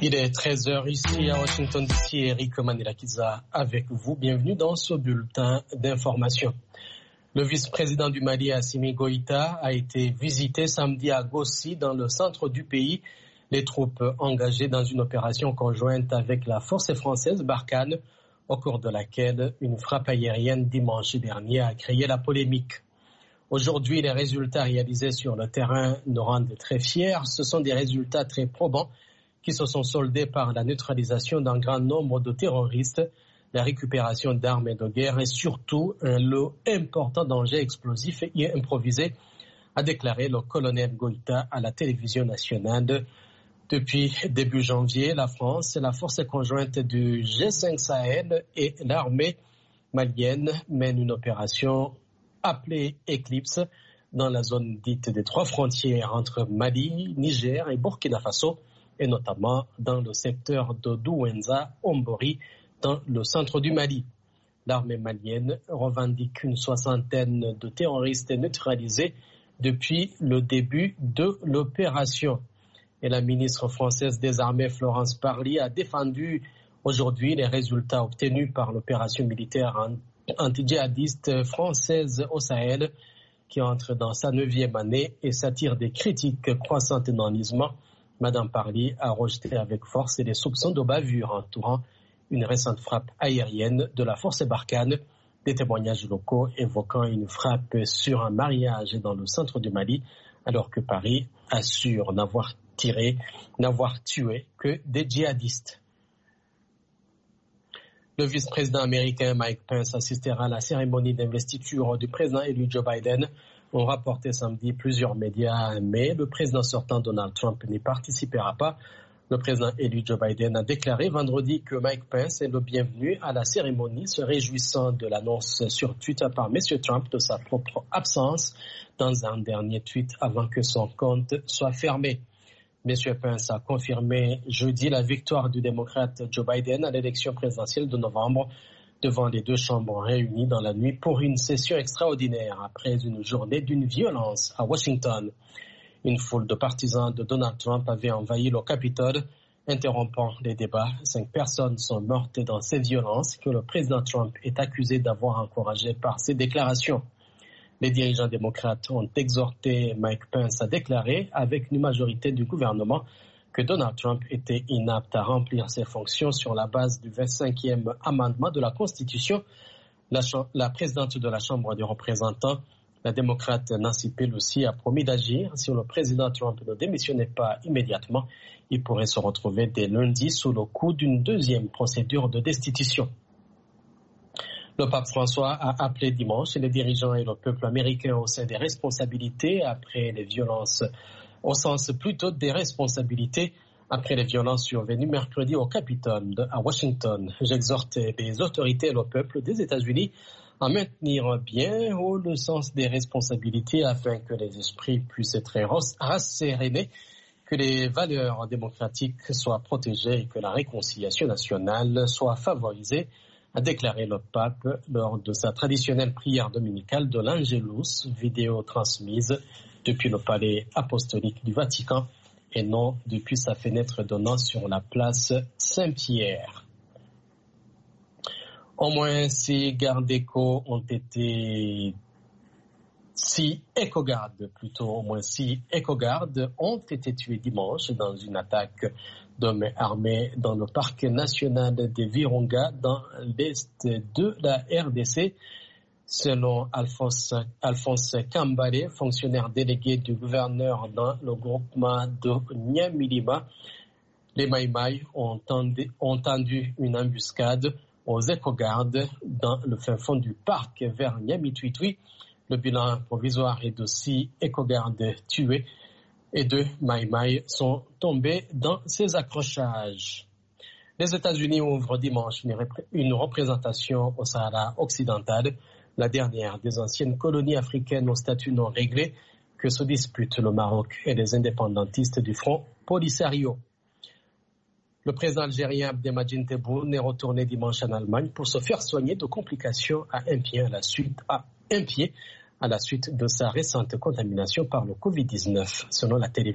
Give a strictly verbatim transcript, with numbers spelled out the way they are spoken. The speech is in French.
Il est treize heures ici à Washington D C. Eric Manilakiza avec vous. Bienvenue dans ce bulletin d'information. Le vice-président du Mali, Assimi Goïta, a été visité samedi à Gossi, dans le centre du pays. Les troupes engagées dans une opération conjointe avec la force française Barkhane, au cours de laquelle une frappe aérienne dimanche dernier a créé la polémique. Aujourd'hui, les résultats réalisés sur le terrain nous rendent très fiers. Ce sont des résultats très probants qui se sont soldés par la neutralisation d'un grand nombre de terroristes, la récupération d'armes et de guerre et surtout un lot important d'engins explosifs et improvisés, a déclaré le colonel Goïta à la télévision nationale. Depuis début janvier, la France, la force conjointe du G cinq Sahel et l'armée malienne mènent une opération appelée Eclipse dans la zone dite des trois frontières entre Mali, Niger et Burkina Faso, et notamment dans le secteur de Douenza, Ombori, dans le centre du Mali. L'armée malienne revendique une soixantaine de terroristes neutralisés depuis le début de l'opération. Et la ministre française des Armées, Florence Parly, a défendu aujourd'hui les résultats obtenus par l'opération militaire anti-djihadiste française au Sahel, qui entre dans sa neuvième année et s'attire des critiques croissantes d'enlisement. Madame Parly a rejeté avec force les soupçons de bavure entourant une récente frappe aérienne de la force Barkhane, des témoignages locaux évoquant une frappe sur un mariage dans le centre du Mali, alors que Paris assure n'avoir tiré, n'avoir tué que des djihadistes. Le vice-président américain Mike Pence assistera à la cérémonie d'investiture du président élu Joe Biden. Ont rapporté samedi plusieurs médias, mais le président sortant Donald Trump n'y participera pas. Le président élu Joe Biden a déclaré vendredi que Mike Pence est le bienvenu à la cérémonie, se réjouissant de l'annonce sur Twitter par M. Trump de sa propre absence dans un dernier tweet avant que son compte soit fermé. M. Pence a confirmé jeudi la victoire du démocrate Joe Biden à l'élection présidentielle de novembre devant les deux chambres réunies dans la nuit pour une session extraordinaire après une journée d'une violence à Washington. Une foule de partisans de Donald Trump avait envahi le Capitole, interrompant les débats. Cinq personnes sont mortes dans ces violences que le président Trump est accusé d'avoir encouragées par ses déclarations. Les dirigeants démocrates ont exhorté Mike Pence à déclarer, avec une majorité du gouvernement, que Donald Trump était inapte à remplir ses fonctions sur la base du vingt-cinquième amendement de la Constitution. La, la présidente de la Chambre des représentants, la démocrate Nancy Pelosi, a promis d'agir. Si le président Trump ne démissionnait pas immédiatement, il pourrait se retrouver dès lundi sous le coup d'une deuxième procédure de destitution. Le pape François a appelé dimanche les dirigeants et le peuple américain au sein des responsabilités après les violences au sens plutôt des responsabilités après les violences survenues mercredi au Capitole à Washington. J'exhorte les autorités et le peuple des États-Unis à maintenir bien haut le sens des responsabilités afin que les esprits puissent être rassérénés, que les valeurs démocratiques soient protégées et que la réconciliation nationale soit favorisée, a déclaré le pape lors de sa traditionnelle prière dominicale de l'Angelus, vidéo transmise depuis le palais apostolique du Vatican et non depuis sa fenêtre donnant sur la place Saint-Pierre. Au moins six gardes-éco ont été six éco-gardes, plutôt au moins six éco-gardes ont été tués dimanche dans une attaque d'hommes armés dans le parc national des Virunga dans l'est de la R D C. Selon Alphonse, Alphonse Kambale, fonctionnaire délégué du gouverneur dans le groupement de Nyamilima, les Maïmaï ont tendu, ont tendu une embuscade aux éco-gardes dans le fin fond du parc vers Nyamitwitwi. Le bilan provisoire est de six éco-gardes tués et deux Maïmaï sont tombés dans ces accrochages. Les États-Unis ouvrent dimanche une, repré- une représentation au Sahara occidental, la dernière des anciennes colonies africaines au statut non réglé que se disputent le Maroc et les indépendantistes du Front Polisario. Le président algérien Abdelmadjid Tebboune est retourné dimanche en Allemagne pour se faire soigner de complications à un pied à la suite, à un pied à la suite de sa récente contamination par le covid dix-neuf, selon la télévision.